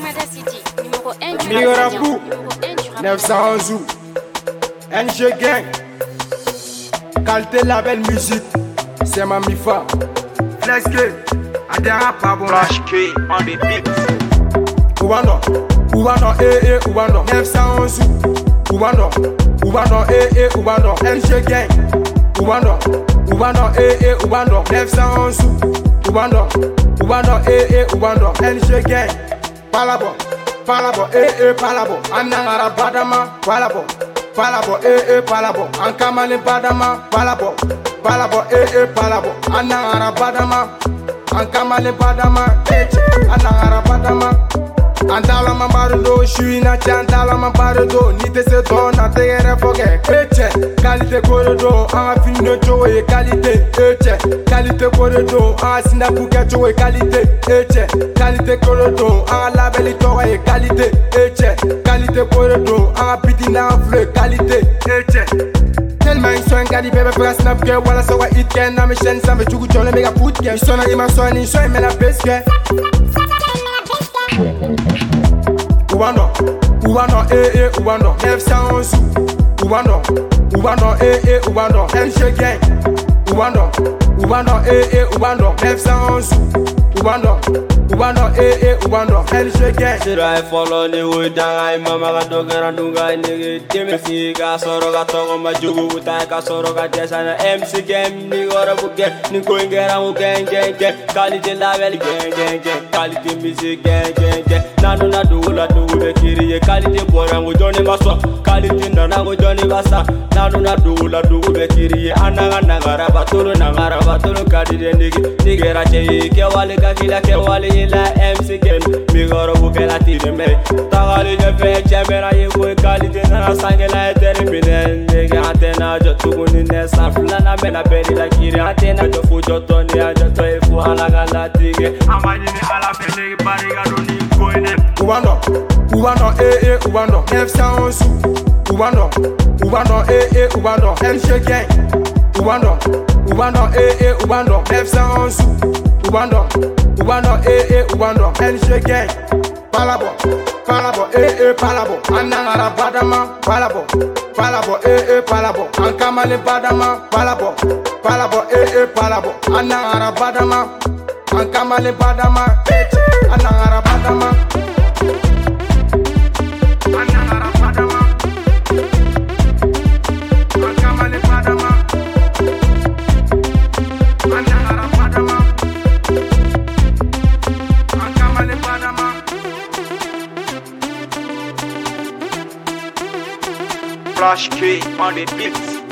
Canada City, numéro 1 du Migorabou, 911 NG Gang, qualité label musique, c'est ma mifa. Flex K, Adera Pabon. Flash K on the beat. Ubano, Ubano, 911 Ubano, Ubano, NG Gang, Ubano, Ubano, 911 Ubano, Ubano, NG Gang. Palabo, palabo, Anangara Badama, palabo, palabo, Ankamale Badama, palabo, palabo, Anangara Badama, Ankamale Badama, Anangara Badama. Andala mambarudo, shuina chandala mambarudo, nite se dona te yere foge, eche, qualité korodo, a fino chowe, qualité, eche, qualité korodo, a sinda buke chowe, qualité, eche, qualité korodo, a labeli chowe, qualité, eche, qualité korodo, a pitina fleu, qualité, eche. Tellement ils sont engagés, bébé, pour la snap girl, voilà ça va hit gen, na me chaîne, ça me tue, tu le méga foot gen, ils sont là, ils m'en sont, ils sont, ils me la baisse gen. Ubano, Ubano, 911 Ubano, Ubano, NG Gang, Ubano, Ubano, 911 Ubano, Ubano, NG Gang. Sirai follow ni udai mama ka dogera dunga ni game si ka soro ka togo majugu utai ka soro ka desa na MC Game ni ora buke ni ko ingera mu gang quality label gang quality music gang nanu na dula be kiri quality bora ngo joni baso quality nana ngo joni basa nanu na dula be kiri ananga nagara batulu kadide nigera che ke wale ka kila ke wale la MC Game mi goro buke la tire me tagali je fe chemera ye ko quality na sangela termine nigga atena jo tuguni ne safla na mena beri la kiri atena jo fujo toni ajo to e fu ala gala tige amani ni ala pele bariga doni koine Ubano, Ubano, 911 Ubano, Ubano, NG Gang, Ubano, 911 Ubano, Ubano, NG Gang. Palabo, palabo, Anangara Badama, palabo, palabo, Ankamale Badama, palabo, palabo, Anangara Badama, Ankamale Badama, Anangara Badama. Flash K on the beat.